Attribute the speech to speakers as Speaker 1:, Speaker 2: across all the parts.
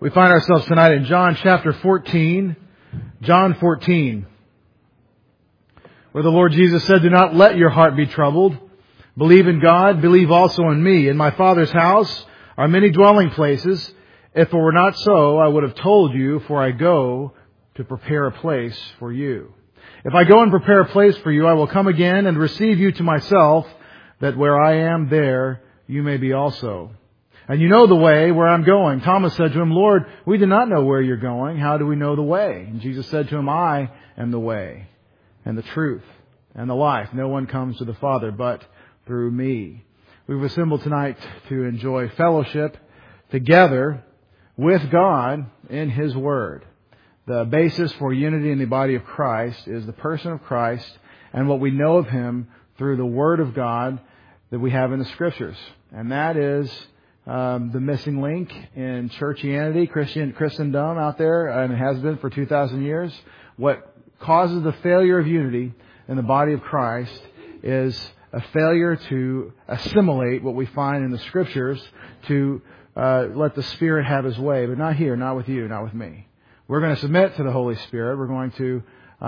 Speaker 1: We find ourselves tonight in John chapter 14. John 14. Where the Lord Jesus said, "Do not let your heart be troubled. Believe in God, believe also in me. In my Father's house are many dwelling places. If it were not so, I would have told you, for I go to prepare a place for you. If I go and prepare a place for you, I will come again and receive you to myself, that where I am, there you may be also. And you know the way where I'm going." Thomas said to him, "Lord, we do not know where you're going. How do we know the way?" And Jesus said to him, "I am the way and the truth and the life. No one comes to the Father but through me." We've assembled tonight to enjoy fellowship together with God in His Word. The basis for unity in the body of Christ is the person of Christ and what we know of Him through the Word of God that we have in the Scriptures. And that is the missing link in churchianity, Christendom out there, and it has been for 2,000 years. What causes the failure of unity in the body of Christ is a failure to assimilate what we find in the Scriptures to let the Spirit have His way. But not here, not with you, not with me. We're going to submit to the Holy Spirit. We're going to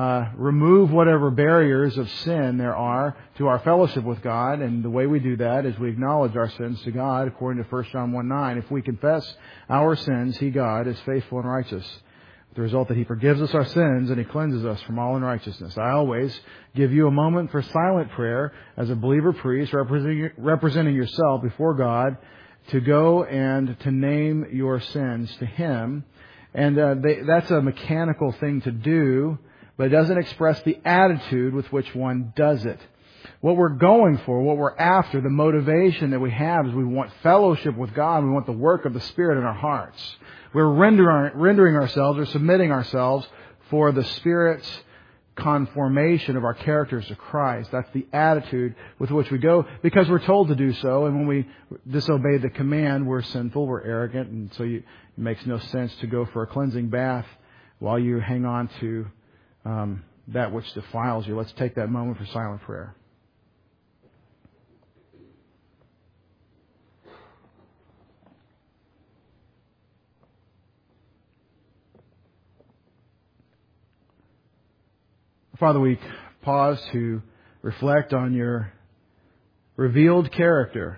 Speaker 1: remove whatever barriers of sin there are to our fellowship with God. And the way we do that is we acknowledge our sins to God, according to 1 John 1:9. If we confess our sins, He, God, is faithful and righteous, with the result that He forgives us our sins and He cleanses us from all unrighteousness. I always give you a moment for silent prayer as a believer priest, representing yourself before God, to go and to name your sins to Him. And that's a mechanical thing to do, but it doesn't express the attitude with which one does it. What we're going for, what we're after, the motivation that we have is we want fellowship with God. We want the work of the Spirit in our hearts. We're rendering ourselves or submitting ourselves for the Spirit's conformation of our characters to Christ. That's the attitude with which we go because we're told to do so. And when we disobey the command, we're sinful, we're arrogant, and so it makes no sense to go for a cleansing bath while you hang on to that which defiles you. Let's take that moment for silent prayer. Father, we pause to reflect on your revealed character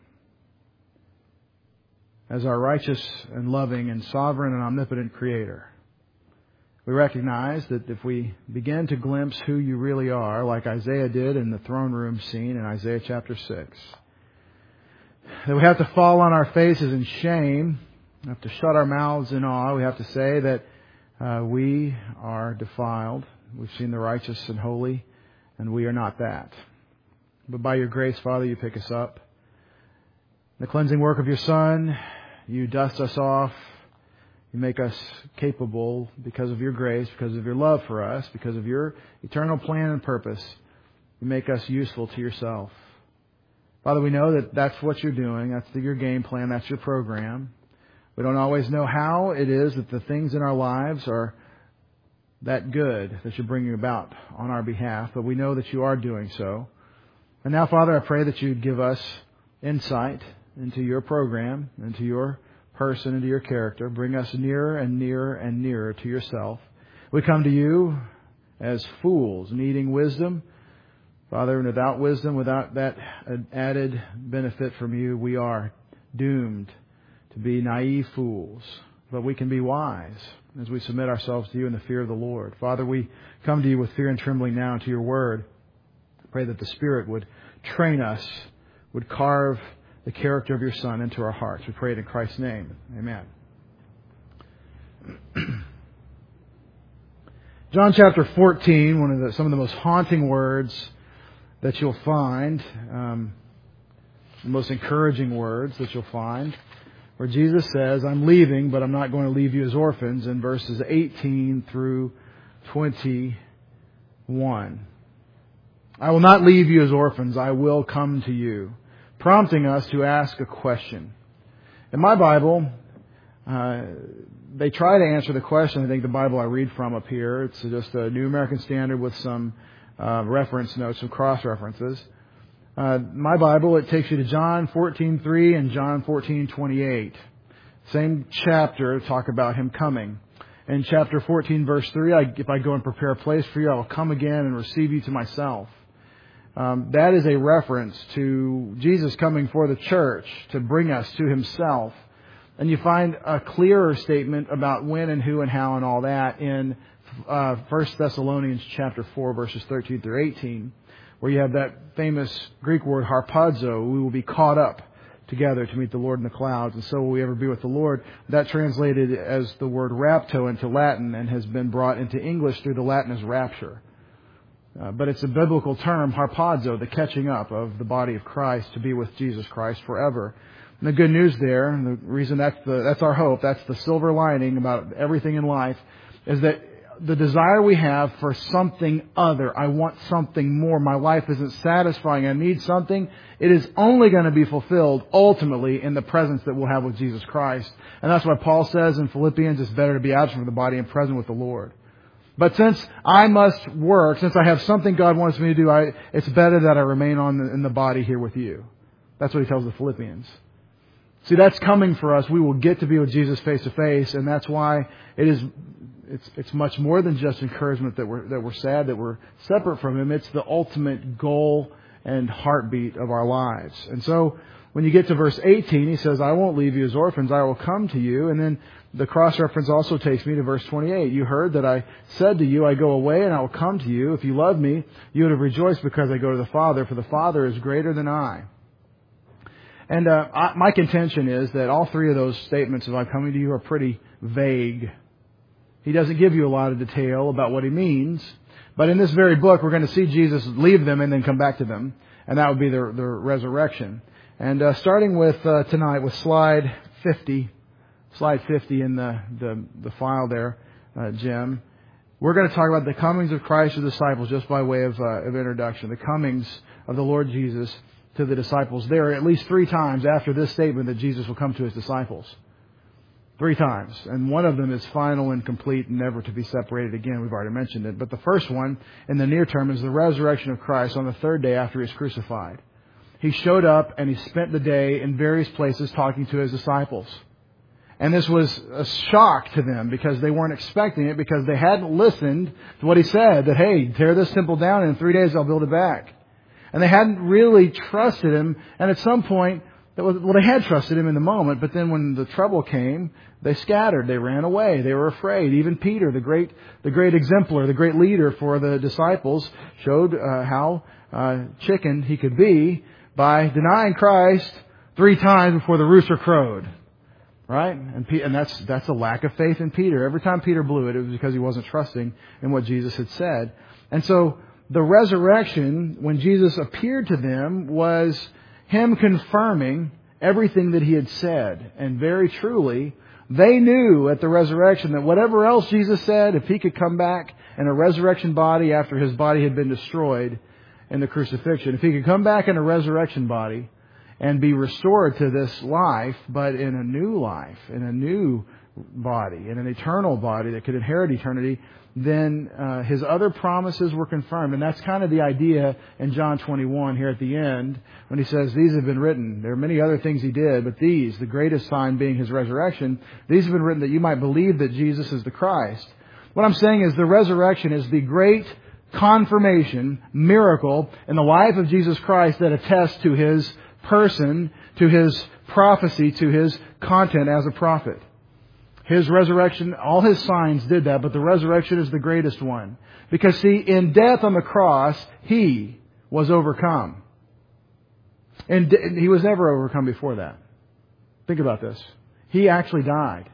Speaker 1: as our righteous and loving and sovereign and omnipotent Creator. We recognize that if we begin to glimpse who you really are, like Isaiah did in the throne room scene in Isaiah chapter 6, that we have to fall on our faces in shame, we have to shut our mouths in awe, we have to say that we are defiled. We've seen the righteous and holy, and we are not that. But by your grace, Father, you pick us up. The cleansing work of your Son, you dust us off. You make us capable because of your grace, because of your love for us, because of your eternal plan and purpose. You make us useful to yourself. Father, we know that that's what you're doing. That's your game plan. That's your program. We don't always know how it is that the things in our lives are that good that you're bringing about on our behalf, but we know that you are doing so. And now, Father, I pray that you'd give us insight into your program, into your person, into your character. Bring us nearer and nearer and nearer to yourself. We come to you as fools, needing wisdom. Father, and without wisdom, without that added benefit from you, we are doomed to be naive fools. But we can be wise as we submit ourselves to you in the fear of the Lord. Father, we come to you with fear and trembling now to your word. I pray that the Spirit would train us, would carve the character of your Son into our hearts. We pray it in Christ's name. Amen. John chapter 14, some of the most haunting words that you'll find, the most encouraging words that you'll find, where Jesus says, "I'm leaving, but I'm not going to leave you as orphans," in verses 18 through 21. "I will not leave you as orphans. I will come to you," prompting us to ask a question. In my Bible, they try to answer the question. I think the Bible I read from up here, it's just a New American Standard with some reference notes, some cross-references. My Bible, it takes you to John 14:3 and John 14:28. Same chapter, talk about Him coming. In chapter 14, verse 3, if I go and prepare a place for you, I will come again and receive you to myself. That is a reference to Jesus coming for the church to bring us to Himself. And you find a clearer statement about when and who and how and all that in 1 Thessalonians chapter 4, verses 13 through 18, where you have that famous Greek word harpazo, we will be caught up together to meet the Lord in the clouds, and so will we ever be with the Lord. That translated as the word rapto into Latin and has been brought into English through the Latin as rapture. But it's a biblical term, harpazo, the catching up of the body of Christ to be with Jesus Christ forever. And the good news there, and the reason that's our hope, that's the silver lining about everything in life, is that the desire we have for something other, I want something more, my life isn't satisfying, I need something, it is only going to be fulfilled ultimately in the presence that we'll have with Jesus Christ. And that's why Paul says in Philippians, it's better to be absent from the body and present with the Lord. But since I must work, since I have something God wants me to do, it's better that I remain in the body here with you. That's what he tells the Philippians. See, that's coming for us. We will get to be with Jesus face to face, and that's why it's much more than just encouragement that we're sad that we're separate from Him. It's the ultimate goal and heartbeat of our lives. And so when you get to verse 18, he says, I won't leave you as orphans, I will come to you. And then the cross-reference also takes me to verse 28. You heard that I said to you, I go away and I will come to you. If you love me, you would have rejoiced because I go to the Father, for the Father is greater than I. And my contention is that all three of those statements of I'm coming to you are pretty vague. He doesn't give you a lot of detail about what He means. But in this very book, we're going to see Jesus leave them and then come back to them. And that would be the resurrection. And starting with tonight with slide 50 in the file there, Jim, we're going to talk about the comings of Christ to the disciples just by way of introduction. The comings of the Lord Jesus to the disciples. There are at least 3 times after this statement that Jesus will come to His disciples. 3 times. And one of them is final and complete and never to be separated again. We've already mentioned it. But the first one in the near term is the resurrection of Christ on the 3rd day after He was crucified. He showed up and He spent the day in various places talking to His disciples. And this was a shock to them because they weren't expecting it, because they hadn't listened to what He said, that, hey, tear this temple down and in 3 days I'll build it back. And they hadn't really trusted Him. And at some point, they had trusted Him in the moment, but then when the trouble came, they scattered. They ran away. They were afraid. Even Peter, the great exemplar, the great leader for the disciples, showed how chicken he could be by denying Christ 3 times before the rooster crowed. Right? And that's a lack of faith in Peter. Every time Peter blew it, it was because he wasn't trusting in what Jesus had said. And so the resurrection, when Jesus appeared to them, was Him confirming everything that He had said. And very truly, they knew at the resurrection that whatever else Jesus said, if He could come back in a resurrection body after His body had been destroyed in the crucifixion, if He could come back in a resurrection body and be restored to this life, but in a new life, in a new body, in an eternal body that could inherit eternity, then His other promises were confirmed. And that's kind of the idea in John 21 here at the end, when He says, these have been written. There are many other things He did, but these, the greatest sign being His resurrection, these have been written that you might believe that Jesus is the Christ. What I'm saying is the resurrection is the great confirmation, miracle in the life of Jesus Christ that attests to His person, to His prophecy, to His content as a prophet. His resurrection, all His signs did that, but the resurrection is the greatest one. Because see, in death on the cross, He was overcome. And He was never overcome before that. Think about this. He actually died.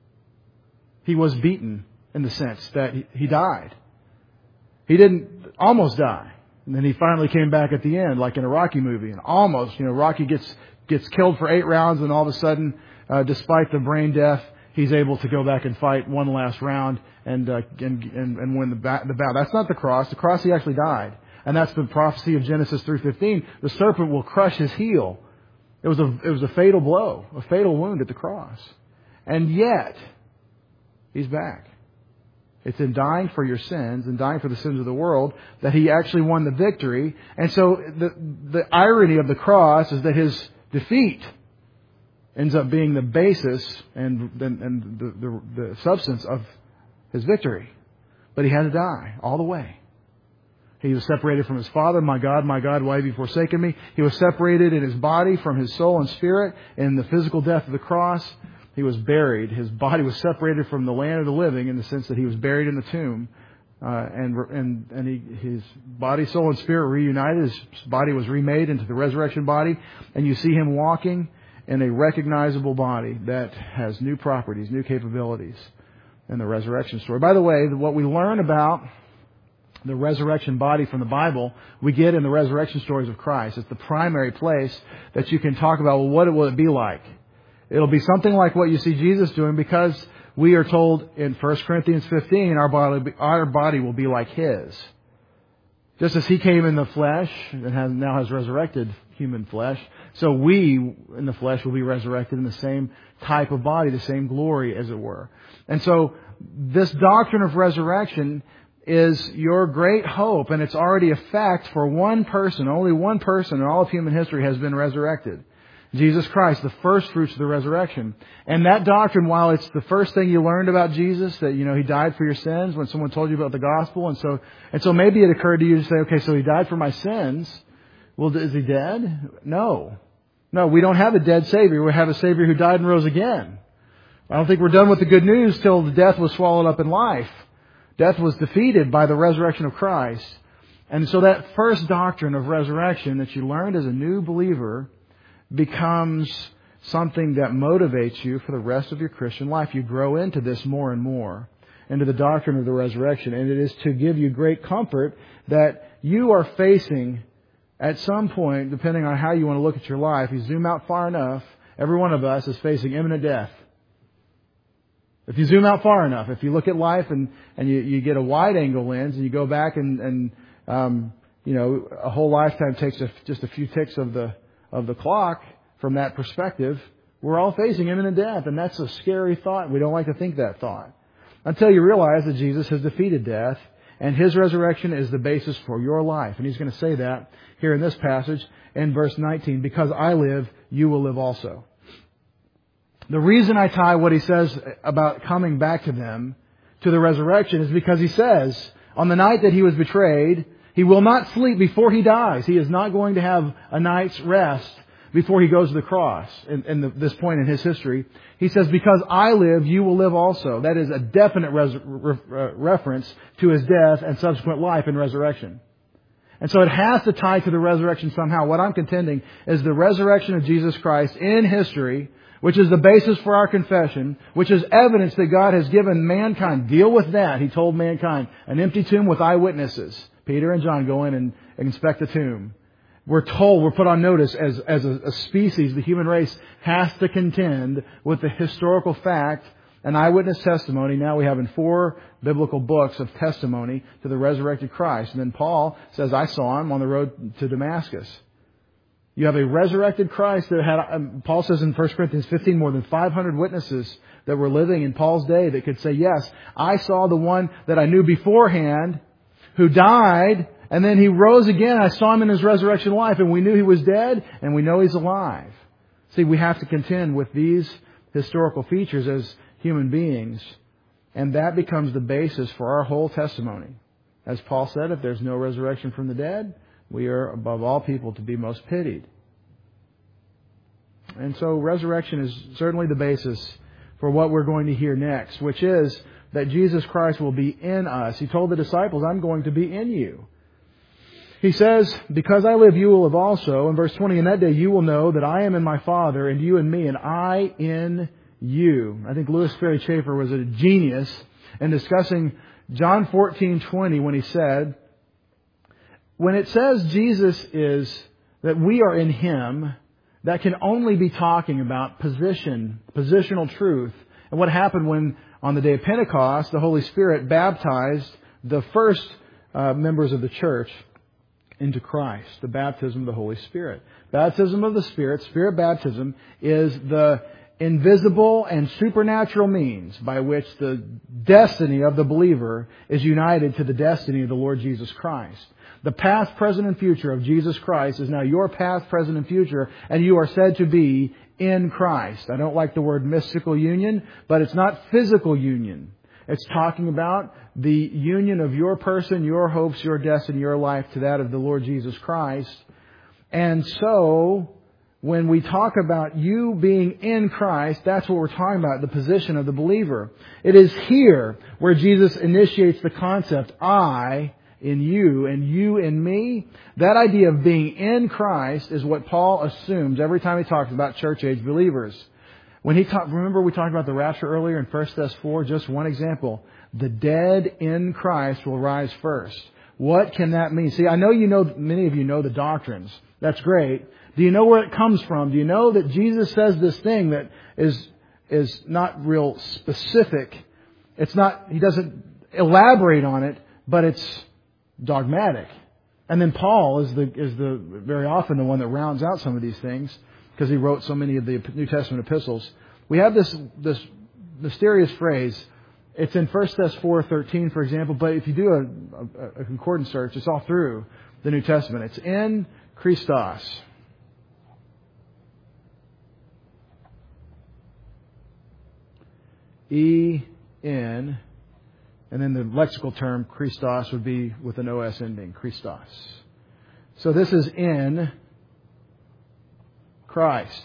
Speaker 1: He was beaten in the sense that He died. He didn't almost die. And then He finally came back at the end, like in a Rocky movie. And almost, Rocky gets killed for 8 rounds, and all of a sudden, despite the brain death, he's able to go back and fight one last round and win the battle. That's not the cross. The cross, He actually died. And that's the prophecy of Genesis 3:15. The serpent will crush His heel. It was a fatal blow, a fatal wound at the cross. And yet, He's back. It's in dying for your sins and dying for the sins of the world that He actually won the victory. And so the irony of the cross is that His defeat ends up being the basis and the substance of His victory. But He had to die all the way. He was separated from His Father. My God, why have you forsaken me? He was separated in His body from His soul and spirit in the physical death of the cross. He was buried. His body was separated from the land of the living in the sense that He was buried in the tomb. His body, soul, and spirit were reunited. His body was remade into the resurrection body. And you see Him walking in a recognizable body that has new properties, new capabilities in the resurrection story. By the way, what we learn about the resurrection body from the Bible, we get in the resurrection stories of Christ. It's the primary place that you can talk about, well, what will it be like? It'll be something like what you see Jesus doing, because we are told in 1 Corinthians 15, our body will be like His. Just as He came in the flesh and now has resurrected human flesh, so we in the flesh will be resurrected in the same type of body, the same glory, as it were. And so this doctrine of resurrection is your great hope, and it's already a fact for one person. Only one person in all of human history has been resurrected. Jesus Christ, the first fruits of the resurrection. And that doctrine, while it's the first thing you learned about Jesus, that, He died for your sins when someone told you about the gospel, and so maybe it occurred to you to say, okay, so He died for my sins. Well, is He dead? No, we don't have a dead Savior. We have a Savior who died and rose again. I don't think we're done with the good news till the death was swallowed up in life. Death was defeated by the resurrection of Christ. And so that first doctrine of resurrection that you learned as a new believer becomes something that motivates you for the rest of your Christian life. You grow into this more and more, into the doctrine of the resurrection. And it is to give you great comfort that you are facing, at some point, depending on how you want to look at your life, you zoom out far enough, every one of us is facing imminent death. If you zoom out far enough, if you look at life and you get a wide angle lens and you go back and a whole lifetime takes just a few ticks of the clock from that perspective, we're all facing imminent death. And that's a scary thought. We don't like to think that thought. Until you realize that Jesus has defeated death and His resurrection is the basis for your life. And He's going to say that here in this passage in verse 19. Because I live, you will live also. The reason I tie what He says about coming back to them to the resurrection is because He says, on the night that He was betrayed, He will not sleep before He dies. He is not going to have a night's rest before He goes to the cross in this point in His history. He says, because I live, you will live also. That is a definite reference to His death and subsequent life and resurrection. And so it has to tie to the resurrection somehow. What I'm contending is the resurrection of Jesus Christ in history, which is the basis for our confession, which is evidence that God has given mankind. Deal with that. He told mankind, an empty tomb with eyewitnesses. Peter and John go in and inspect the tomb. We're told, we're put on notice as a species, the human race has to contend with the historical fact, an eyewitness testimony. Now we have in 4 biblical books of testimony to the resurrected Christ. And then Paul says, I saw Him on the road to Damascus. You have a resurrected Christ that had, Paul says in 1 Corinthians 15, more than 500 witnesses that were living in Paul's day that could say, yes, I saw the one that I knew beforehand who died, and then He rose again. I saw Him in His resurrection life, and we knew He was dead, and we know He's alive. See, we have to contend with these historical features as human beings, and that becomes the basis for our whole testimony. As Paul said, if there's no resurrection from the dead, we are above all people to be most pitied. And so resurrection is certainly the basis for what we're going to hear next, which is that Jesus Christ will be in us. He told the disciples, I'm going to be in you. He says, because I live, you will live also. In verse 20, in that day you will know that I am in my Father, and you in me, and I in you. I think Louis Ferry Chafer was a genius in discussing John 14:20 when he said, when it says Jesus is, that we are in Him, that can only be talking about positional truth. And what happened when, on the day of Pentecost, the Holy Spirit baptized the first members of the church into Christ, the baptism of the Holy Spirit. Baptism of the Spirit, Spirit baptism, is the invisible and supernatural means by which the destiny of the believer is united to the destiny of the Lord Jesus Christ. The past, present, and future of Jesus Christ is now your past, present, and future, and you are said to be in Christ. I don't like the word mystical union, but it's not physical union. It's talking about the union of your person, your hopes, your destiny, your life to that of the Lord Jesus Christ. And so, when we talk about you being in Christ, that's what we're talking about, the position of the believer. It is here where Jesus initiates the concept, I in you and you in me. That idea of being in Christ is what Paul assumes every time he talks about church age believers. Remember we talked about the rapture earlier in 1 Thess 4? Just one example. The dead in Christ will rise first. What can that mean? See, I know many of you know the doctrines. That's great. Do you know where it comes from? Do you know that Jesus says this thing that is not real specific? He doesn't elaborate on it, but it's dogmatic. And then Paul is very often the one that rounds out some of these things, because he wrote so many of the New Testament epistles. We have this mysterious phrase. It's in 1 Thess 4:13, for example, but if you do a concordance search, it's all through the New Testament. It's in Christos. E-N, and then the lexical term Christos would be with an O-S ending, Christos. So this is in Christ.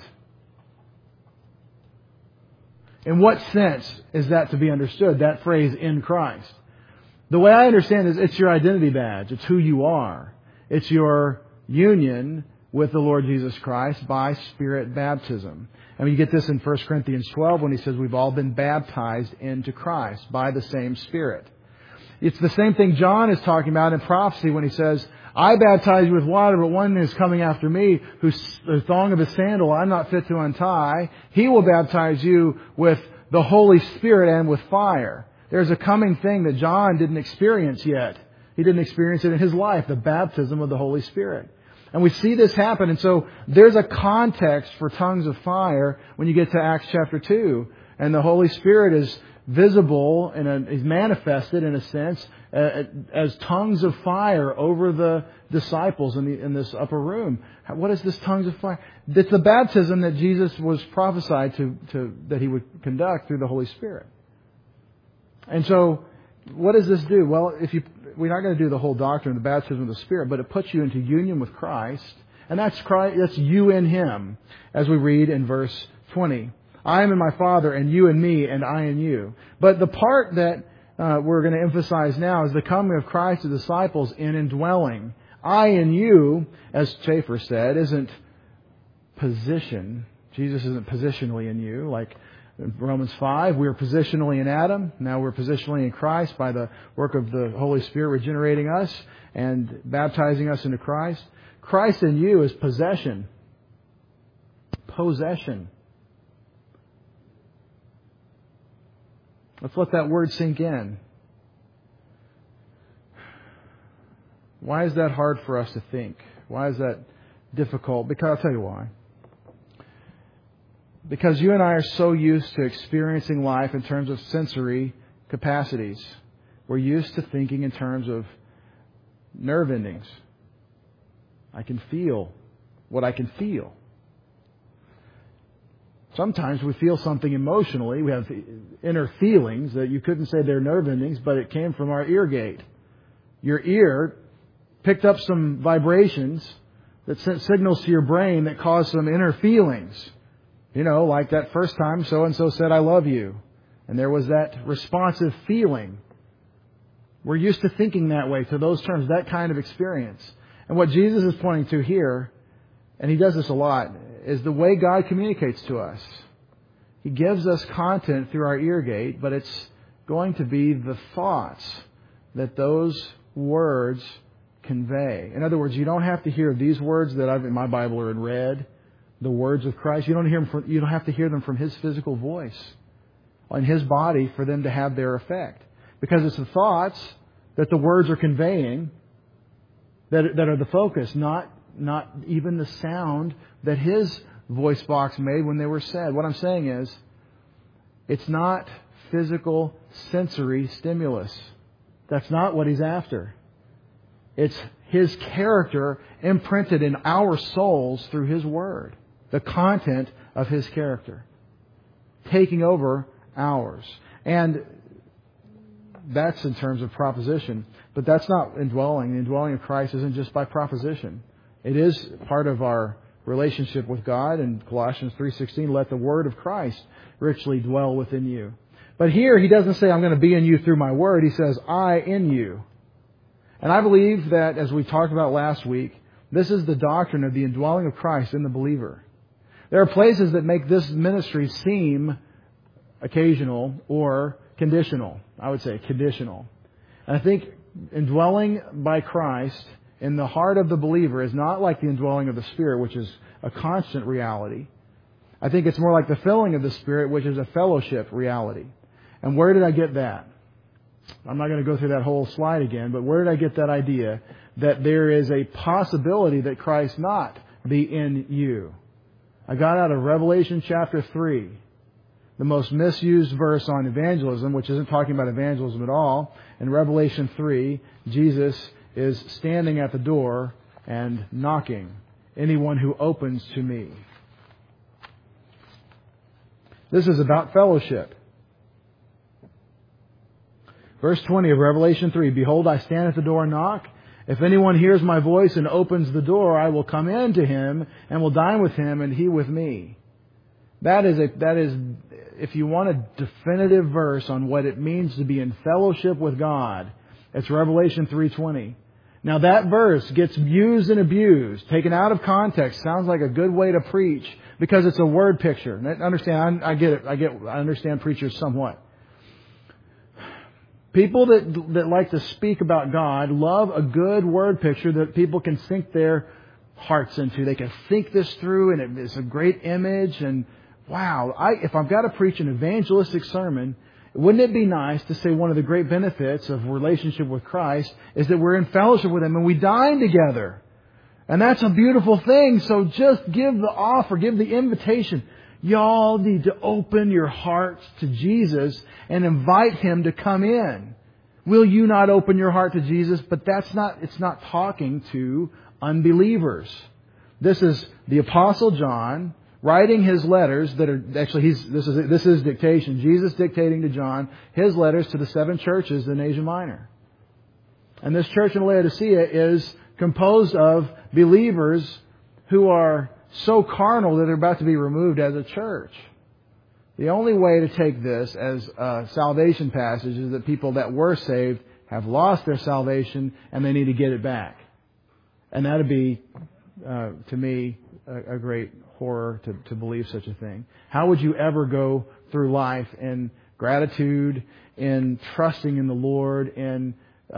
Speaker 1: In what sense is that to be understood, that phrase, in Christ? The way I understand it is it's your identity badge. It's who you are. It's your union with the Lord Jesus Christ by Spirit baptism. And we get this in 1 Corinthians 12 when he says we've all been baptized into Christ by the same Spirit. It's the same thing John is talking about in prophecy when he says, I baptize you with water, but one is coming after me, whose the thong of his sandal I'm not fit to untie. He will baptize you with the Holy Spirit and with fire. There's a coming thing that John didn't experience yet. He didn't experience it in his life, the baptism of the Holy Spirit. And we see this happen. And so there's a context for tongues of fire when you get to Acts chapter 2. And the Holy Spirit is visible and is manifested in a sense as tongues of fire over the disciples in this upper room. What is this tongues of fire? It's the baptism that Jesus was prophesied to that he would conduct through the Holy Spirit. And so what does this do? Well, we're not going to do the whole doctrine of the baptism of the Spirit, but it puts you into union with Christ. And that's you in Him, as we read in verse 20. I am in my Father, and you in me, and I in you. But the part that we're going to emphasize now is the coming of Christ to disciples in indwelling. I in you, as Schaeffer said, isn't position. Jesus isn't positionally in you. Like in Romans 5, we are positionally in Adam. Now we're positionally in Christ by the work of the Holy Spirit regenerating us and baptizing us into Christ. Christ in you is possession. Possession. Let's let that word sink in. Why is that hard for us to think? Why is that difficult? Because I'll tell you why. Because you and I are so used to experiencing life in terms of sensory capacities. We're used to thinking in terms of nerve endings. I can feel what I can feel. Sometimes we feel something emotionally. We have inner feelings that you couldn't say they're nerve endings, but it came from our ear gate. Your ear picked up some vibrations that sent signals to your brain that caused some inner feelings. You know, like that first time so-and-so said, I love you. And there was that responsive feeling. We're used to thinking that way, to those terms, that kind of experience. And what Jesus is pointing to here, and He does this a lot, is the way God communicates to us. He gives us content through our ear gate, but it's going to be the thoughts that those words convey. In other words, you don't have to hear these words that in my Bible are in red, the words of Christ. You don't have to hear them from His physical voice on His body for them to have their effect. Because it's the thoughts that the words are conveying that are the focus, not even the sound that His voice box made when they were said. What I'm saying is, it's not physical sensory stimulus. That's not what He's after. It's His character imprinted in our souls through His Word. The content of His character, taking over ours. And that's in terms of proposition. But that's not indwelling. The indwelling of Christ isn't just by proposition. It is part of our relationship with God. In Colossians 3:16, let the word of Christ richly dwell within you. But here He doesn't say, I'm going to be in you through my word. He says, I in you. And I believe that, as we talked about last week, this is the doctrine of the indwelling of Christ in the believer. There are places that make this ministry seem occasional or conditional. I would say conditional. And I think indwelling by Christ in the heart of the believer is not like the indwelling of the Spirit, which is a constant reality. I think it's more like the filling of the Spirit, which is a fellowship reality. And where did I get that? I'm not going to go through that whole slide again, but where did I get that idea that there is a possibility that Christ not be in you? I got out of Revelation chapter 3, the most misused verse on evangelism, which isn't talking about evangelism at all. In Revelation 3, Jesus is standing at the door and knocking. Anyone who opens to me. This is about fellowship. Verse 20 of Revelation 3, behold, I stand at the door and knock. If anyone hears my voice and opens the door, I will come in to him and will dine with him and he with me. That is, if you want a definitive verse on what it means to be in fellowship with God, it's Revelation 3:20. Now that verse gets used and abused, taken out of context. Sounds like a good way to preach because it's a word picture. Understand? I get it. I understand preachers somewhat. People that like to speak about God love a good word picture that people can sink their hearts into. They can think this through, and it's a great image. And wow, if I've got to preach an evangelistic sermon, wouldn't it be nice to say one of the great benefits of relationship with Christ is that we're in fellowship with Him and we dine together. And that's a beautiful thing. So just give the offer, give the invitation. Y'all need to open your hearts to Jesus and invite Him to come in. Will you not open your heart to Jesus? But it's not talking to unbelievers. This is the Apostle John writing his letters that are actually this is dictation. Jesus dictating to John his letters to the 7 churches in Asia Minor. And this church in Laodicea is composed of believers who are so carnal that they're about to be removed as a church. The only way to take this as a salvation passage is that people that were saved have lost their salvation and they need to get it back. And that would be, to me, a great horror to believe such a thing. How would you ever go through life in gratitude, in trusting in the Lord, in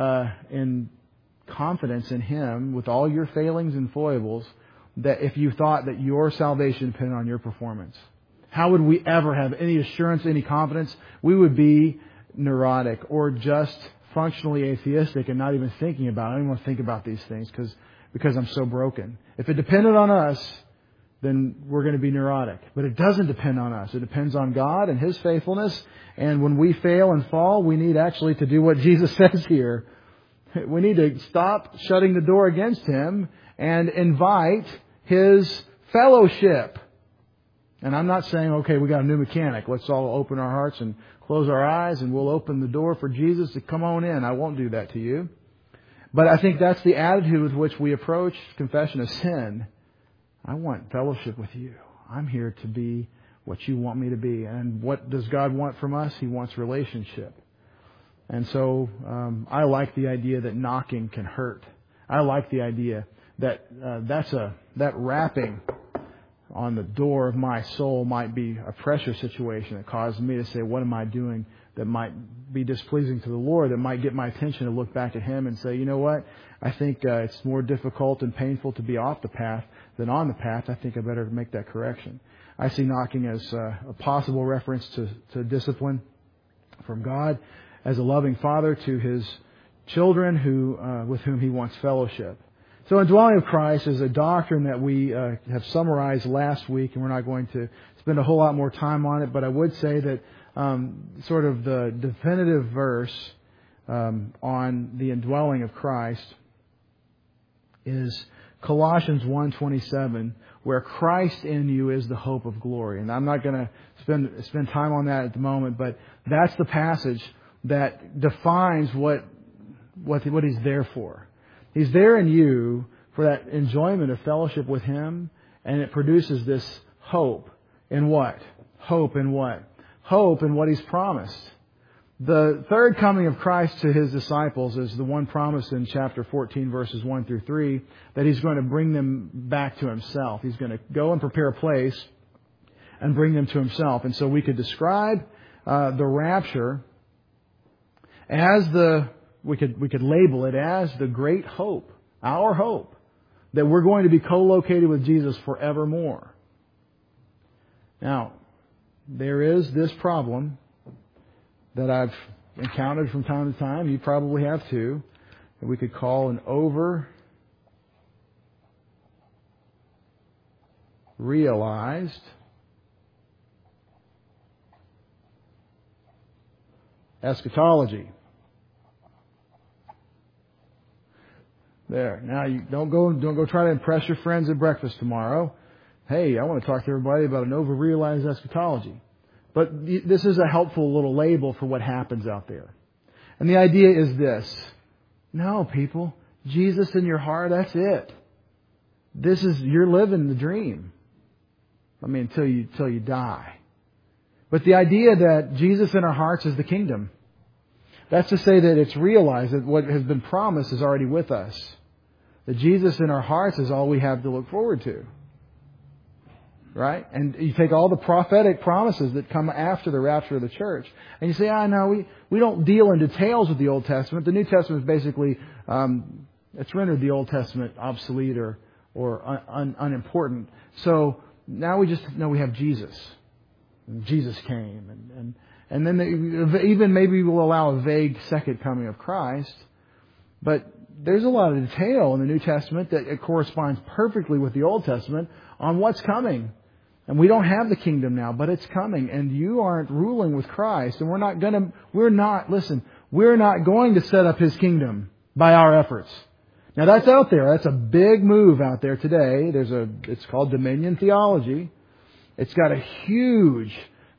Speaker 1: confidence in Him with all your failings and foibles, that if you thought that your salvation depended on your performance? How would we ever have any assurance, any confidence? We would be neurotic or just functionally atheistic and not even thinking about it. I don't even want to think about these things because I'm so broken. If it depended on us, then we're going to be neurotic. But it doesn't depend on us. It depends on God and His faithfulness. And when we fail and fall, we need actually to do what Jesus says here. We need to stop shutting the door against Him and invite His fellowship. And I'm not saying, okay, we got a new mechanic. Let's all open our hearts and close our eyes and we'll open the door for Jesus to come on in. I won't do that to you. But I think that's the attitude with which we approach confession of sin. I want fellowship with you. I'm here to be what you want me to be. And what does God want from us? He wants relationship. And so I like the idea that knocking can hurt. I like the idea that that rapping on the door of my soul might be a pressure situation that causes me to say, what am I doing that might be displeasing to the Lord, that might get my attention to look back at Him and say, you know what, I think it's more difficult and painful to be off the path than on the path. I think I better make that correction. I see knocking as a possible reference to discipline from God, as a loving Father to His children with whom He wants fellowship. So indwelling of Christ is a doctrine that we have summarized last week, and we're not going to spend a whole lot more time on it, but I would say that sort of the definitive verse on the indwelling of Christ is Colossians 1:27, where Christ in you is the hope of glory. And I'm not going to spend time on that at the moment, but that's the passage that defines what He's there for. He's there in you for that enjoyment of fellowship with Him, and it produces this hope in what? Hope in what? Hope in what He's promised. The third coming of Christ to His disciples is the one promised in chapter 14, verses 1 through 3, that He's going to bring them back to Himself. He's going to go and prepare a place and bring them to Himself. And so we could describe the rapture as we could label it as the great hope, our hope, that we're going to be co-located with Jesus forevermore. Now, there is this problem that I've encountered from time to time. You probably have too. That we could call an over-realized eschatology. There. Now you don't go try to impress your friends at breakfast tomorrow. Hey, I want to talk to everybody about an over-realized eschatology. But this is a helpful little label for what happens out there. And the idea is this. No, people. Jesus in your heart, that's it. You're living the dream. I mean, until you die. But the idea that Jesus in our hearts is the kingdom. That's to say that it's realized that what has been promised is already with us. That Jesus in our hearts is all we have to look forward to. Right? And you take all the prophetic promises that come after the rapture of the church, and you say, no, we don't deal in details with the Old Testament. The New Testament is basically, it's rendered the Old Testament obsolete or unimportant. So now we just know we have Jesus. And Jesus came. And then even maybe we'll allow a vague second coming of Christ. But there's a lot of detail in the New Testament that it corresponds perfectly with the Old Testament on what's coming. And we don't have the kingdom now, but it's coming. And you aren't ruling with Christ. And we're not going to set up His kingdom by our efforts. Now that's out there. That's a big move out there today. It's called dominion theology. It's got a huge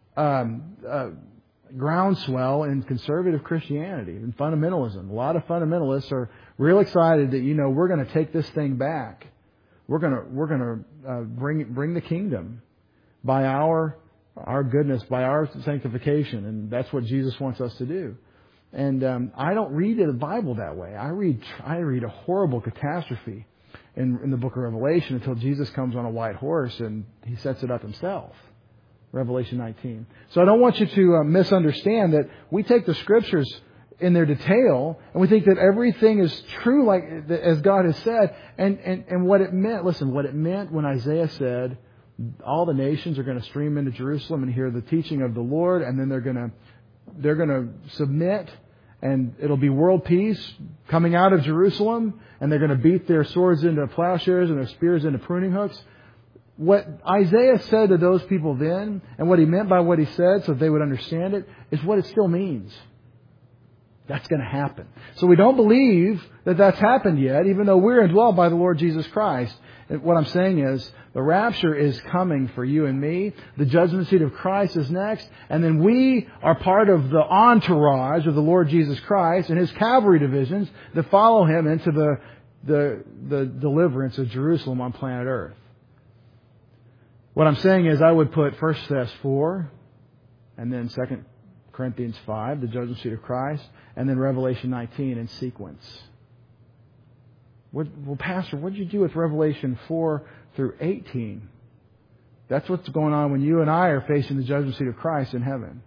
Speaker 1: groundswell in conservative Christianity and fundamentalism. A lot of fundamentalists are real excited that, we're going to take this thing back. We're going to bring the kingdom by our goodness, by our sanctification, and that's what Jesus wants us to do. And I don't read the Bible that way. I read a horrible catastrophe in the book of Revelation until Jesus comes on a white horse and He sets it up Himself. Revelation 19. So I don't want you to misunderstand that we take the Scriptures in their detail and we think that everything is true like as God has said. And what it meant, listen, what it meant when Isaiah said, all the nations are going to stream into Jerusalem and hear the teaching of the Lord, and then they're going to submit, and it'll be world peace coming out of Jerusalem, and they're going to beat their swords into plowshares and their spears into pruning hooks. What Isaiah said to those people then, and what he meant by what he said so they would understand it, is what it still means. That's going to happen. So we don't believe that that's happened yet, even though we're indwelled by the Lord Jesus Christ. And what I'm saying is, the rapture is coming for you and me. The judgment seat of Christ is next. And then we are part of the entourage of the Lord Jesus Christ and His cavalry divisions that follow Him into the deliverance of Jerusalem on planet Earth. What I'm saying is, I would put 1 Thess 4 and then 2 Corinthians 5, the judgment seat of Christ, and then Revelation 19 in sequence. Well, Pastor, what did you do with Revelation 4 through 18? That's what's going on when you and I are facing the judgment seat of Christ in heaven.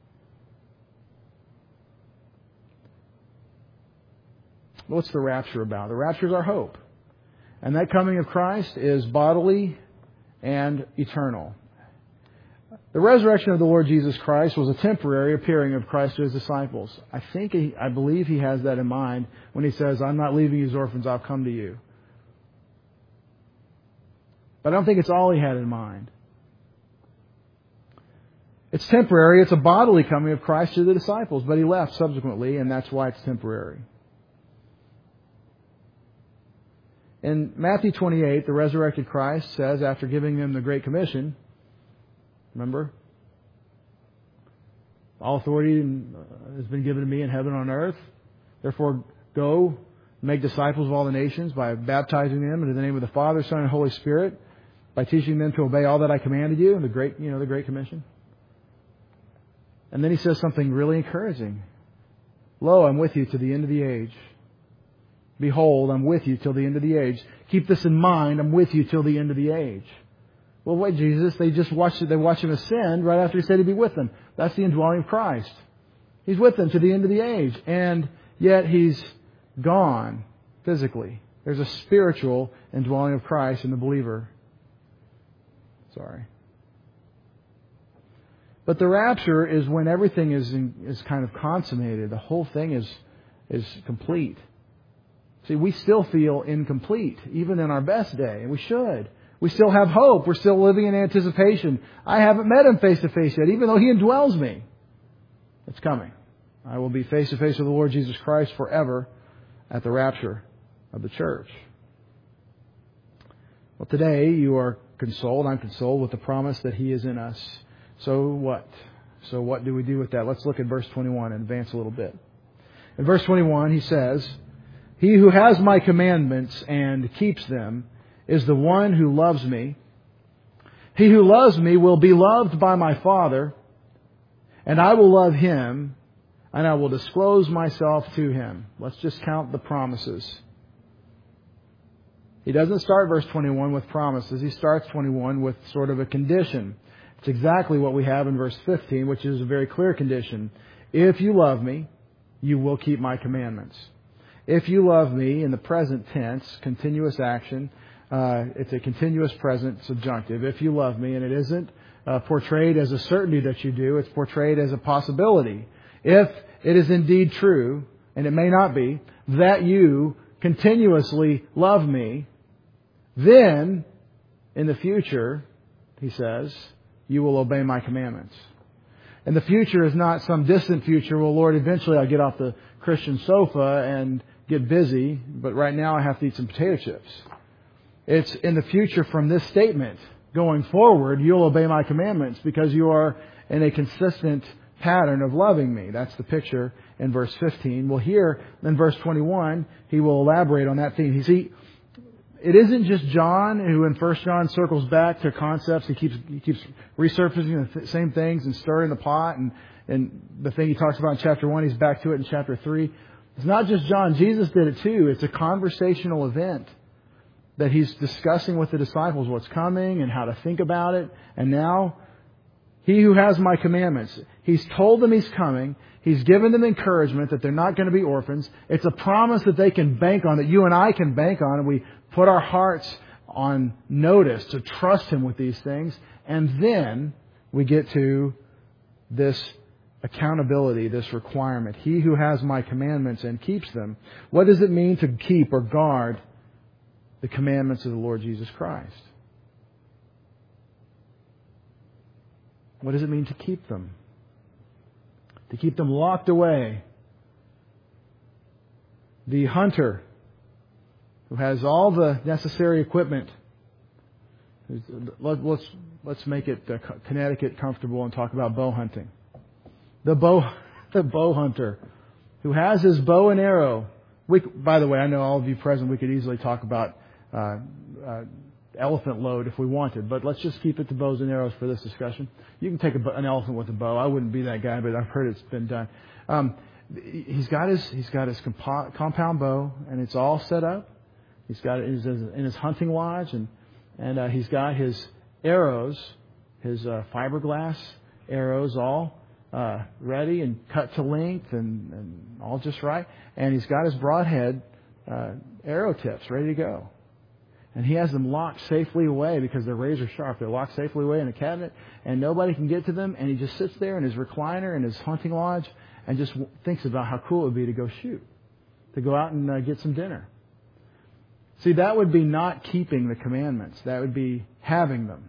Speaker 1: What's the rapture about? The rapture is our hope. And that coming of Christ is bodily and eternal. The resurrection of the Lord Jesus Christ was a temporary appearing of Christ to His disciples. I believe He has that in mind when He says, I'm not leaving you as orphans, I'll come to you. But I don't think it's all He had in mind. It's temporary. It's a bodily coming of Christ to the disciples, but He left subsequently, and that's why it's temporary. In Matthew 28, the resurrected Christ says, after giving them the Great Commission, remember, all authority has been given to me in heaven and on earth. Therefore, go make disciples of all the nations by baptizing them into the name of the Father, Son, and Holy Spirit, by teaching them to obey all that I commanded you, the Great Commission. And then he says something really encouraging. Lo, I'm with you to the end of the age. Behold, I'm with you till the end of the age. Keep this in mind. I'm with you till the end of the age. Well, wait, Jesus, they watch him ascend right after he said he'd be with them. That's the indwelling of Christ. He's with them to the end of the age. And yet he's gone physically. There's a spiritual indwelling of Christ in the believer. Sorry. But the rapture is when everything is kind of consummated. The whole thing is complete. See, we still feel incomplete, even in our best day, and we should. We still have hope. We're still living in anticipation. I haven't met Him face to face yet, even though He indwells me. It's coming. I will be face to face with the Lord Jesus Christ forever at the rapture of the church. Well, today you are consoled. I'm consoled with the promise that He is in us. So what? So what do we do with that? Let's look at verse 21 and advance a little bit. In verse 21, he says, He who has my commandments and keeps them is the one who loves me. He who loves me will be loved by my Father, and I will love him, and I will disclose myself to him. Let's just count the promises. He doesn't start verse 21 with promises. He starts 21 with sort of a condition. It's exactly what we have in verse 15, which is a very clear condition. If you love me, you will keep my commandments. If you love me, in the present tense, continuous action, it's a continuous present subjunctive. If you love me, and it isn't portrayed as a certainty that you do, it's portrayed as a possibility. If it is indeed true, and it may not be, that you continuously love me, then, in the future, he says, you will obey my commandments. And the future is not some distant future. Well, Lord, eventually I'll get off the Christian sofa and get busy, but right now I have to eat some potato chips. It's in the future from this statement. Going forward, you'll obey my commandments because you are in a consistent pattern of loving me. That's the picture in verse 15. Well, here in verse 21, he will elaborate on that theme. You see, it isn't just John who in 1 John circles back to concepts. He keeps resurfacing the same things and stirring the pot. And the thing he talks about in chapter 1, he's back to it in chapter 3. It's not just John. Jesus did it too. It's a conversational event that he's discussing with the disciples what's coming and how to think about it. And now, he who has my commandments, he's told them he's coming. He's given them encouragement that they're not going to be orphans. It's a promise that they can bank on, that you and I can bank on. And we put our hearts on notice to trust Him with these things. And then we get to this accountability, this requirement. He who has my commandments and keeps them. What does it mean to keep or guard the commandments of the Lord Jesus Christ? What does it mean to keep them? To keep them locked away. The hunter who has all the necessary equipment. Let's make it Connecticut comfortable and talk about bow hunting. The bow hunter who has his bow and arrow. By the way, I know all of you present, we could easily talk about elephant load if we wanted, but let's just keep it to bows and arrows for this discussion. You can take an elephant with a bow. I wouldn't be that guy, but I've heard it's been done. He's got his compound bow, and it's all set up. He's got it in his hunting lodge, and he's got his arrows, his fiberglass arrows, all ready and cut to length and all just right. And he's got his broadhead arrow tips ready to go. And he has them locked safely away because they're razor sharp. They're locked safely away in a cabinet and nobody can get to them. And he just sits there in his recliner in his hunting lodge and just thinks about how cool it would be to go shoot, to go out and get some dinner. See, that would be not keeping the commandments. That would be having them.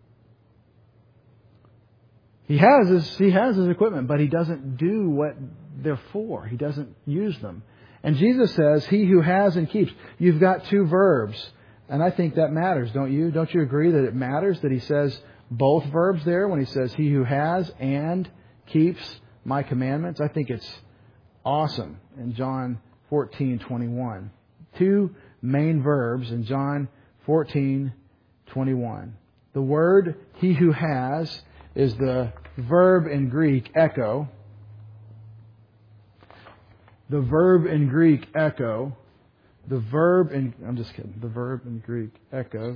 Speaker 1: He has his equipment, but he doesn't do what they're for. He doesn't use them. And Jesus says, he who has and keeps. You've got two verbs. And I think that matters, don't you? Don't you agree that it matters that he says both verbs there when he says, he who has and keeps my commandments? I think it's awesome in John 14:21. Two main verbs in John 14:21. The word he who has is the verb in Greek, echo. The verb in Greek, echo. The verb in, I'm just kidding. The verb in Greek, echo.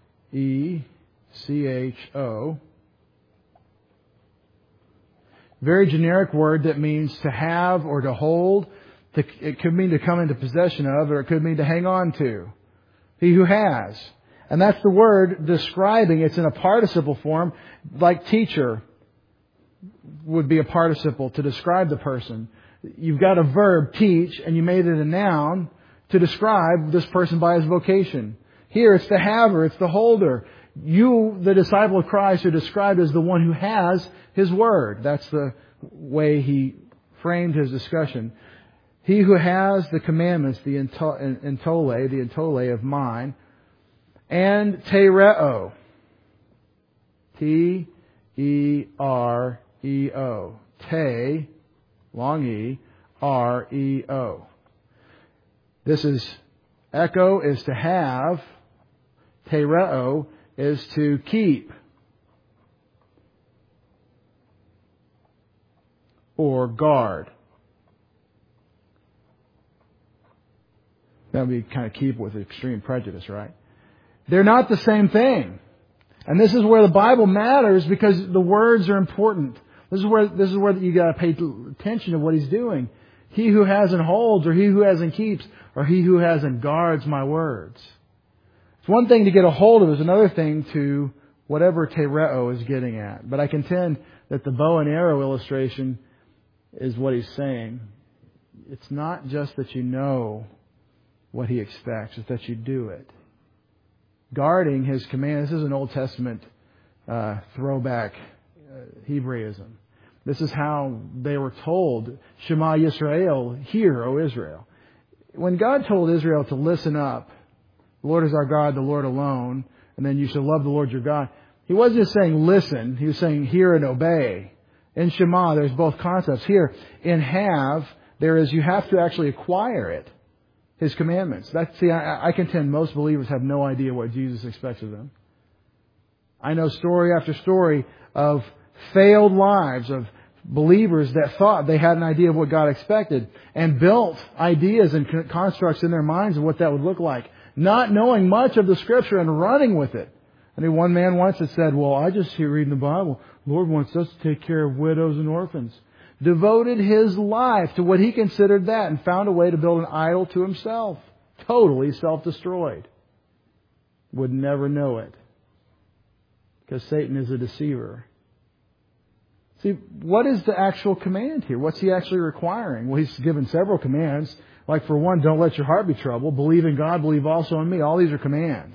Speaker 1: E-C-H-O. Very generic word that means to have or to hold. It could mean to come into possession of, or it could mean to hang on to. He who has. And that's the word describing. It's in a participle form, like teacher would be a participle to describe the person. You've got a verb, teach, and you made it a noun to describe this person by his vocation. Here it's the haver, it's the holder. You, the disciple of Christ, are described as the one who has His Word. That's the way he framed his discussion. He who has the commandments, the entole of mine, and tereo. T-E-R-E-O. Te, long E, R-E-O. This is, echo is to have, tereo is to keep or guard. That would be kind of keep with extreme prejudice, right? They're not the same thing. And this is where the Bible matters because the words are important. This is where you got to pay attention to what he's doing. He who has and holds, or he who has and keeps, or he who has and guards my words. It's one thing to get a hold of, it's another thing to whatever tereo is getting at. But I contend that the bow and arrow illustration is what he's saying. It's not just that you know what he expects, it's that you do it. Guarding his command. This is an Old Testament throwback Hebraism. This is how they were told, Shema Yisrael, hear, O Israel. When God told Israel to listen up, the Lord is our God, the Lord alone, and then you shall love the Lord your God, He wasn't just saying listen, He was saying hear and obey. In Shema, there's both concepts. Here, in have, there is you have to actually acquire it. His commandments. I contend most believers have no idea what Jesus expects of them. I know story after story of failed lives of believers that thought they had an idea of what God expected and built ideas and constructs in their minds of what that would look like, not knowing much of the Scripture and running with it. I mean, one man once had said, well, I just hear reading the Bible. The Lord wants us to take care of widows and orphans. Devoted his life to what he considered that and found a way to build an idol to himself. Totally self-destroyed. Would never know it. Because Satan is a deceiver. See, what is the actual command here? What's he actually requiring? Well, he's given several commands. Like for one, don't let your heart be troubled. Believe in God, believe also in me. All these are commands.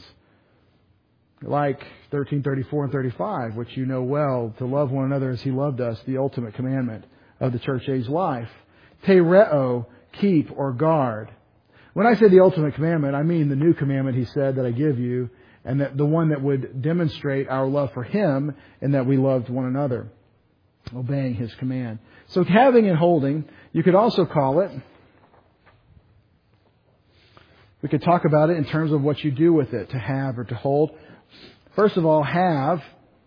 Speaker 1: Like 13:34 and 35, which you know well, to love one another as He loved us, the ultimate commandment of the church age life. Tereo, keep or guard. When I say the ultimate commandment, I mean the new commandment He said that I give you, and that the one that would demonstrate our love for Him and that we loved one another, obeying His command. So having and holding, you could also call it, we could talk about it in terms of what you do with it, to have or to hold. First of all, have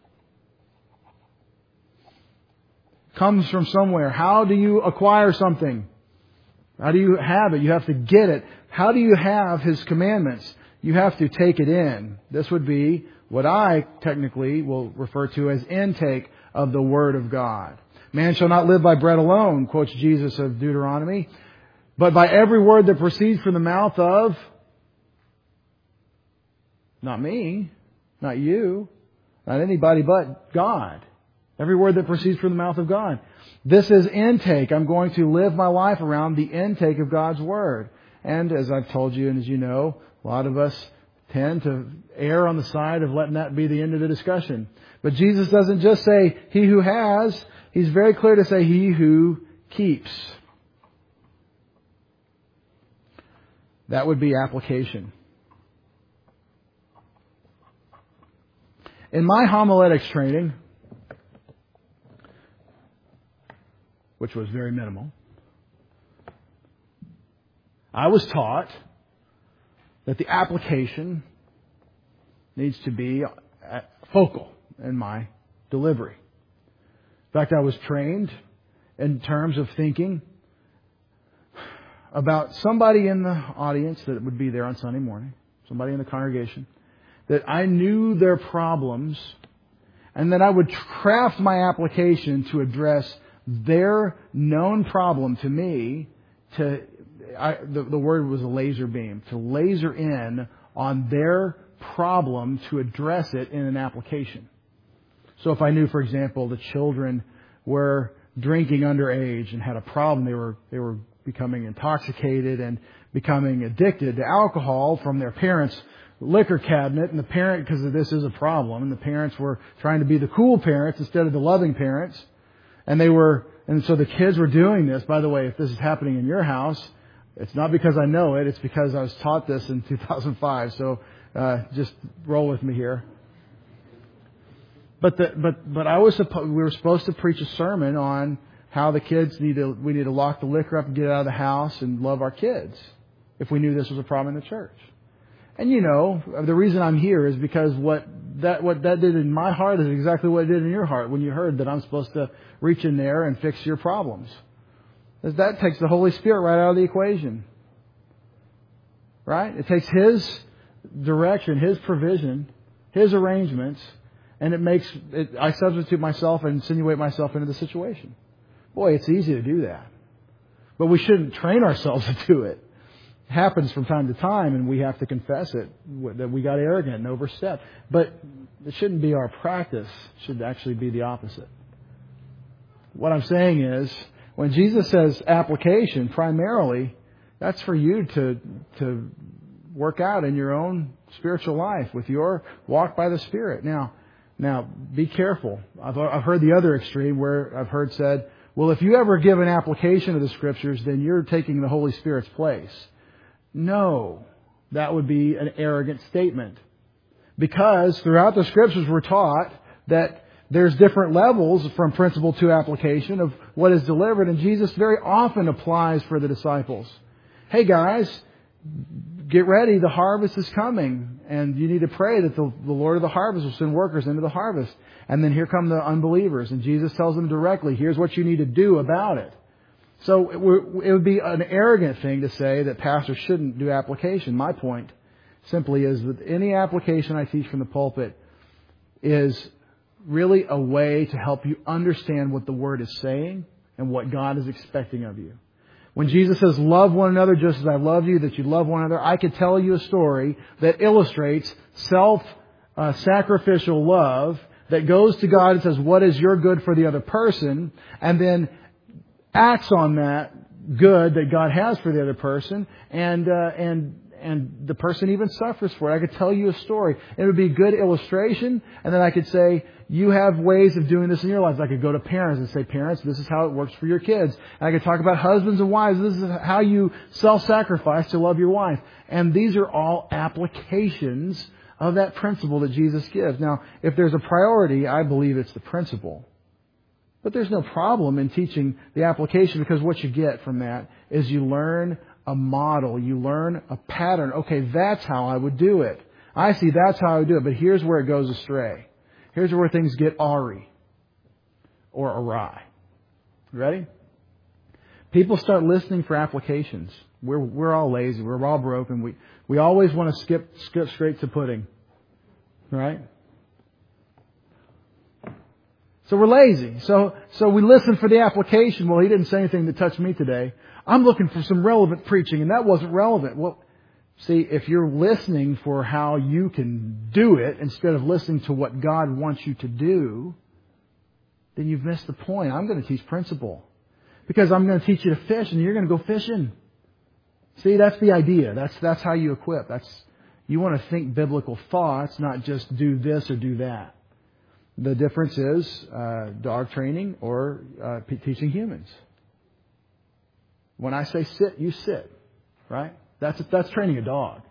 Speaker 1: comes from somewhere. How do you acquire something? How do you have it? You have to get it. How do you have His commandments? You have to take it in. This would be what I technically will refer to as intake of the Word of God. Man shall not live by bread alone, quotes Jesus of Deuteronomy, but by every word that proceeds from the mouth of, not me, not you, not anybody but God. Every word that proceeds from the mouth of God. This is intake. I'm going to live my life around the intake of God's Word. And as I've told you and as you know, a lot of us tend to err on the side of letting that be the end of the discussion. But Jesus doesn't just say, he who has. He's very clear to say, he who keeps. That would be application. In my homiletics training, which was very minimal, I was taught that the application needs to be focal in my delivery. In fact, I was trained in terms of thinking about somebody in the audience that would be there on Sunday morning, somebody in the congregation, that I knew their problems, and that I would craft my application to address their known problem to me. The word was a laser beam, to laser in on their problem to address it in an application. So if I knew, for example, the children were drinking underage and had a problem, they were becoming intoxicated and becoming addicted to alcohol from their parents' liquor cabinet, and the parent, because this is a problem, and the parents were trying to be the cool parents instead of the loving parents, and so the kids were doing this. By the way, if this is happening in your house, it's not because I know it, it's because I was taught this in 2005. So just roll with me here. But we were supposed to preach a sermon on how the kids we need to lock the liquor up and get it out of the house and love our kids if we knew this was a problem in the church. And the reason I'm here is because what that did in my heart is exactly what it did in your heart when you heard that I'm supposed to reach in there and fix your problems. That takes the Holy Spirit right out of the equation. Right? It takes His direction, His provision, His arrangements, and I substitute myself and insinuate myself into the situation. Boy, it's easy to do that. But we shouldn't train ourselves to do it. It happens from time to time, and we have to confess it, that we got arrogant and overstepped. But it shouldn't be our practice. It should actually be the opposite. What I'm saying is, when Jesus says application, primarily, that's for you to work out in your own spiritual life with your walk by the Spirit. Now, be careful. I've heard the other extreme where I've heard said, well, if you ever give an application of the Scriptures, then you're taking the Holy Spirit's place. No, that would be an arrogant statement. Because throughout the Scriptures we're taught that there's different levels from principle to application of what is delivered. And Jesus very often applies for the disciples. Hey guys, get ready. The harvest is coming. And you need to pray that the Lord of the harvest will send workers into the harvest. And then here come the unbelievers. And Jesus tells them directly, here's what you need to do about it. So it would be an arrogant thing to say that pastors shouldn't do application. My point simply is that any application I teach from the pulpit is really a way to help you understand what the Word is saying and what God is expecting of you. When Jesus says, love one another just as I love you, that you love one another, I could tell you a story that illustrates self-sacrificial love that goes to God and says, what is your good for the other person? And then acts on that good that God has for the other person, and the person even suffers for it. I could tell you a story. It would be a good illustration, and then I could say, you have ways of doing this in your lives. I could go to parents and say, parents, this is how it works for your kids. And I could talk about husbands and wives. This is how you self-sacrifice to love your wife. And these are all applications of that principle that Jesus gives. Now, if there's a priority, I believe it's the principle. But there's no problem in teaching the application, because what you get from that is you learn a model. You learn a pattern. Okay, that's how I would do it. I see that's how I would do it. But here's where it goes astray. Here's where things get awry or awry. Ready? People start listening for applications. We're all lazy. We're all broken. We always want to skip straight to pudding. Right? So we're lazy. So we listen for the application. Well, he didn't say anything that touched me today. I'm looking for some relevant preaching, and that wasn't relevant. Well, see, if you're listening for how you can do it instead of listening to what God wants you to do, then you've missed the point. I'm going to teach principle. Because I'm going to teach you to fish, and you're going to go fishing. See, that's the idea. That's how you equip. You want to think biblical thoughts, not just do this or do that. The difference is dog training or teaching humans. When I say sit, you sit. Right? That's training a dog.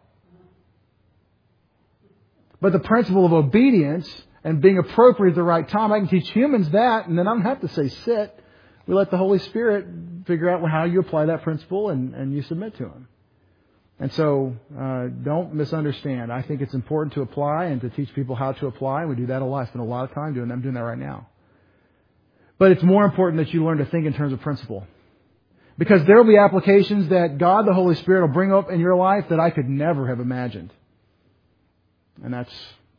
Speaker 1: But the principle of obedience and being appropriate at the right time, I can teach humans that, and then I don't have to say sit. We let the Holy Spirit figure out how you apply that principle, and you submit to Him. And so, don't misunderstand. I think it's important to apply and to teach people how to apply. We do that a lot. I spend a lot of time doing that. I'm doing that right now. But it's more important that you learn to think in terms of principle. Because there will be applications that God, the Holy Spirit, will bring up in your life that I could never have imagined. And that's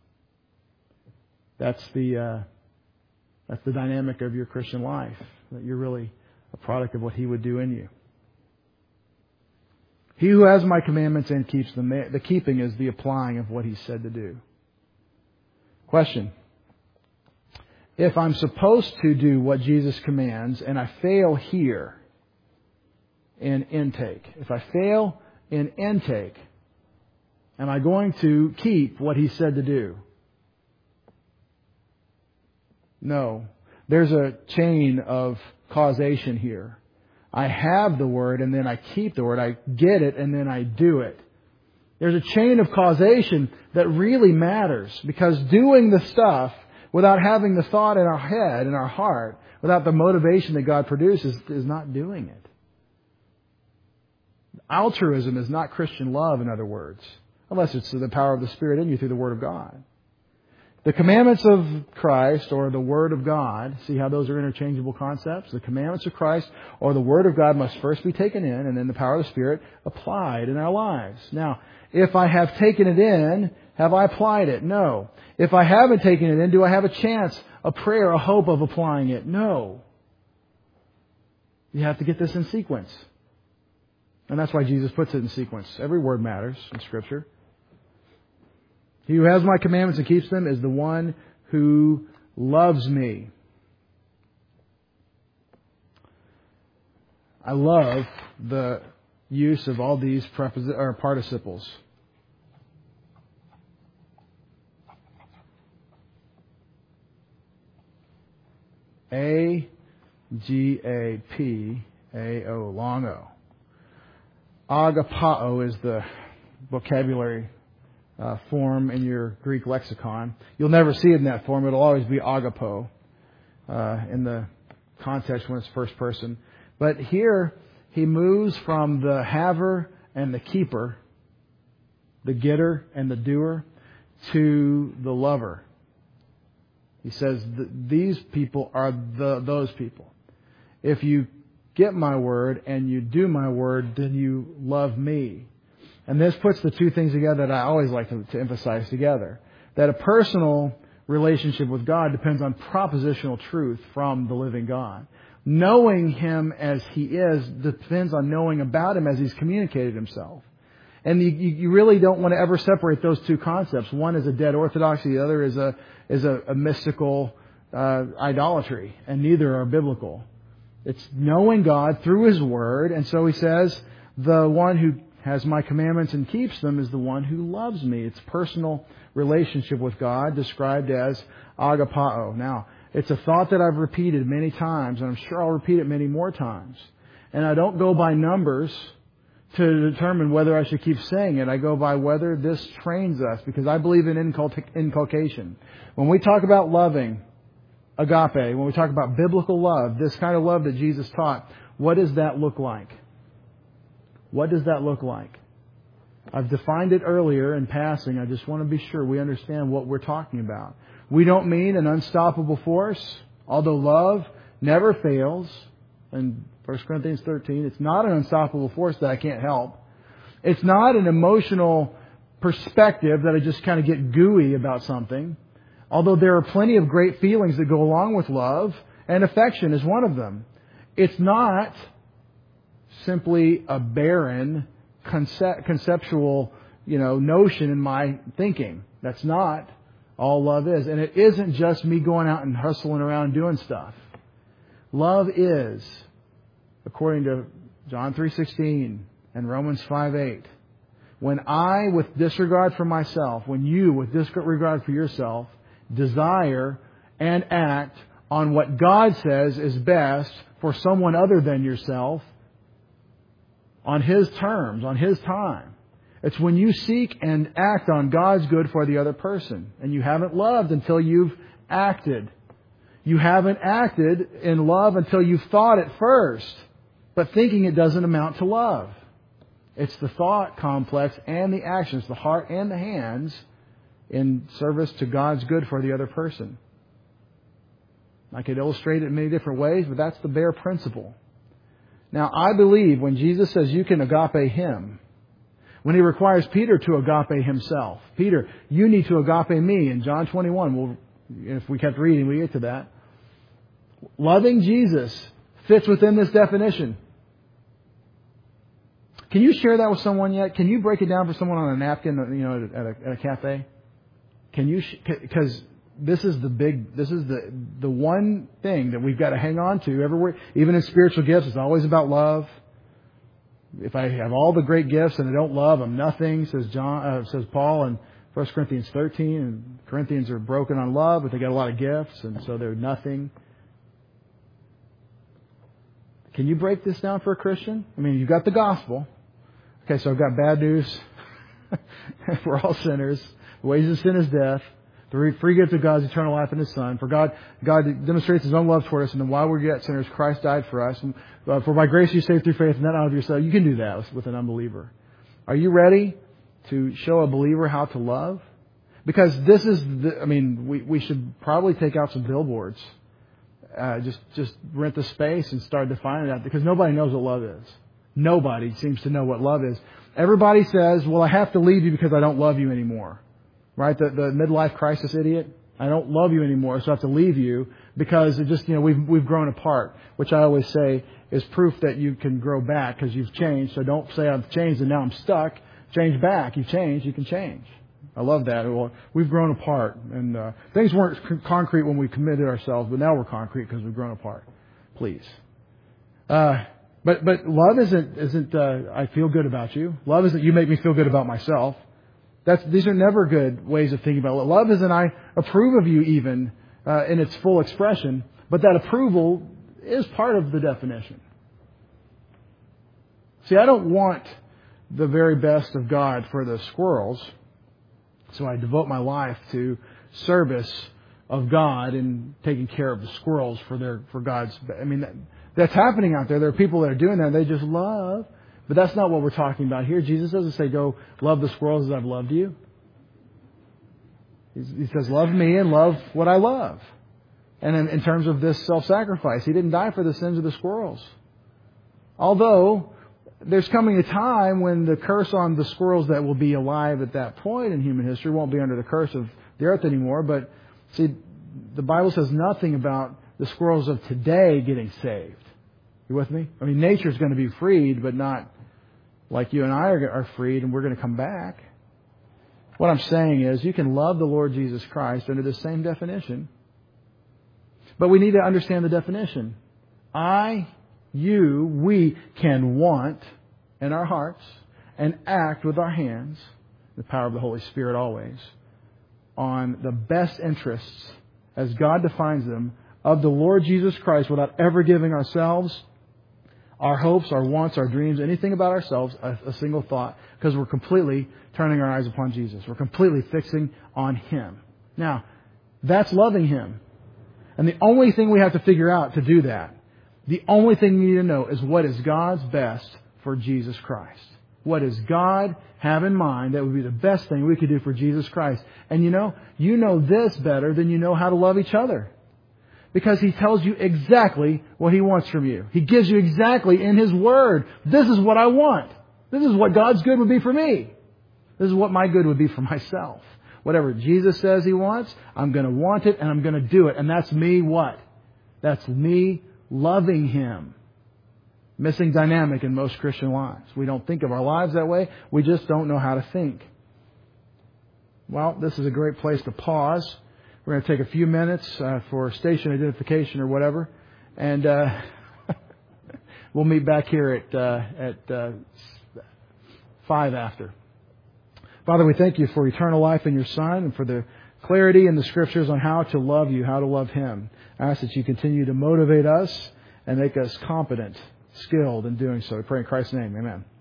Speaker 1: the dynamic of your Christian life. That you're really a product of what He would do in you. He who has my commandments and keeps them, the keeping is the applying of what He said to do. Question. If I'm supposed to do what Jesus commands and I fail here in intake, if I fail in intake, am I going to keep what He said to do? No. There's a chain of causation here. I have the Word and then I keep the Word. I get it and then I do it. There's a chain of causation that really matters, because doing the stuff without having the thought in our head, in our heart, without the motivation that God produces, is not doing it. Altruism is not Christian love, in other words, unless it's the power of the Spirit in you through the Word of God. The commandments of Christ or the Word of God, see how those are interchangeable concepts? The commandments of Christ or the Word of God must first be taken in, and then the power of the Spirit applied in our lives. Now, if I have taken it in, have I applied it? No. If I haven't taken it in, do I have a chance, a prayer, a hope of applying it? No. You have to get this in sequence. And that's why Jesus puts it in sequence. Every word matters in Scripture. He who has my commandments and keeps them is the one who loves me. I love the use of all these participles. A-G-A-P-A-O, long O. Agapao is the vocabulary form in your Greek lexicon. You'll never see it in that form. It'll always be agapo in the context when it's first person. But here he moves from the haver and the keeper, the getter and the doer, to the lover. He says these people are those people. If you get my word and you do my word, then you love me. And this puts the two things together that I always like to emphasize together. That a personal relationship with God depends on propositional truth from the living God. Knowing Him as He is depends on knowing about Him as He's communicated Himself. And you really don't want to ever separate those two concepts. One is a dead orthodoxy, the other is a mystical idolatry. And neither are biblical. It's knowing God through His Word. And so He says, the one who has my commandments and keeps them is the one who loves me. It's personal relationship with God, described as agapao. Now, it's a thought that I've repeated many times, and I'm sure I'll repeat it many more times. And I don't go by numbers to determine whether I should keep saying it. I go by whether this trains us, because I believe in inculcation. When we talk about loving, agape, when we talk about biblical love, this kind of love that Jesus taught, what does that look like? What does that look like? I've defined it earlier in passing. I just want to be sure we understand what we're talking about. We don't mean an unstoppable force, although love never fails. In 1 Corinthians 13, it's not an unstoppable force that I can't help. It's not an emotional perspective that I just kind of get gooey about something. Although there are plenty of great feelings that go along with love, and affection is one of them. It's not simply a barren conceptual, notion in my thinking. That's not all love is. And it isn't just me going out and hustling around doing stuff. Love is, according to John 3:16 and Romans 5:8, when I, with disregard for myself, when you, with disregard for yourself, desire and act on what God says is best for someone other than yourself, on His terms, on His time. It's when you seek and act on God's good for the other person. And you haven't loved until you've acted. You haven't acted in love until you've thought it first. But thinking it doesn't amount to love. It's the thought complex and the actions, the heart and the hands, in service to God's good for the other person. I could illustrate it in many different ways, but that's the bare principle. Now, I believe when Jesus says you can agape Him, when He requires Peter to agape himself, Peter, you need to agape me. In John 21, if we kept reading, we get to that. Loving Jesus fits within this definition. Can you share that with someone yet? Can you break it down for someone on a napkin, at a cafe? Can you? Because this is the one thing that we've got to hang on to everywhere. Even in spiritual gifts, it's always about love. If I have all the great gifts and I don't love, I'm nothing, says Paul in 1 Corinthians 13. And Corinthians are broken on love, but they got a lot of gifts, and so they're nothing. Can you break this down for a Christian? I mean, you've got the gospel. Okay, so I've got bad news. We're all sinners. The wages of sin is death. The free gift of God is eternal life in His Son. For God demonstrates His own love toward us, and then while we're yet sinners, Christ died for us. And, for by grace you saved through faith, and not out of yourself. You can do that with an unbeliever. Are you ready to show a believer how to love? Because this is, we should probably take out some billboards. Just rent the space and start defining that, because nobody knows what love is. Nobody seems to know what love is. Everybody says, well, I have to leave you because I don't love you anymore. Right? The midlife crisis idiot. I don't love you anymore, so I have to leave you because it just, we've grown apart. Which I always say is proof that you can grow back because you've changed. So don't say I've changed and now I'm stuck. Change back. You've changed. You can change. I love that. Well, we've grown apart, and things weren't concrete when we committed ourselves, but now we're concrete because we've grown apart. Please. But love isn't I feel good about you. Love isn't you make me feel good about myself. These are never good ways of thinking about it. Love isn't I approve of you even in its full expression, but that approval is part of the definition. See, I don't want the very best of God for the squirrels, so I devote my life to service of God and taking care of the squirrels for God's. That's happening out there. There are people that are doing that and they just love. But that's not what we're talking about here. Jesus doesn't say, go love the squirrels as I've loved you. He says, love me and love what I love. And in terms of this self-sacrifice, He didn't die for the sins of the squirrels. Although, there's coming a time when the curse on the squirrels that will be alive at that point in human history won't be under the curse of the earth anymore. But, see, the Bible says nothing about the squirrels of today getting saved. You with me? Nature's going to be freed, but not like you and I are freed and we're going to come back. What I'm saying is you can love the Lord Jesus Christ under the same definition. But we need to understand the definition. We can want in our hearts and act with our hands, the power of the Holy Spirit always, on the best interests, as God defines them, of the Lord Jesus Christ without ever giving ourselves, our hopes, our wants, our dreams, anything about ourselves, a single thought, because we're completely turning our eyes upon Jesus. We're completely fixing on Him. Now, that's loving Him. And the only thing we have to figure out to do that, the only thing we need to know is what is God's best for Jesus Christ. What does God have in mind that would be the best thing we could do for Jesus Christ? And you know this better than you know how to love each other. Because He tells you exactly what He wants from you. He gives you exactly in His Word. This is what I want. This is what God's good would be for me. This is what my good would be for myself. Whatever Jesus says He wants, I'm going to want it and I'm going to do it. And that's me what? That's me loving Him. Missing dynamic in most Christian lives. We don't think of our lives that way. We just don't know how to think. Well, this is a great place to pause. We're going to take a few minutes for station identification or whatever. And we'll meet back here at 5 after. Father, we thank You for eternal life in Your Son and for the clarity in the Scriptures on how to love You, how to love Him. I ask that You continue to motivate us and make us competent skilled in doing so. We pray in Christ's name. Amen.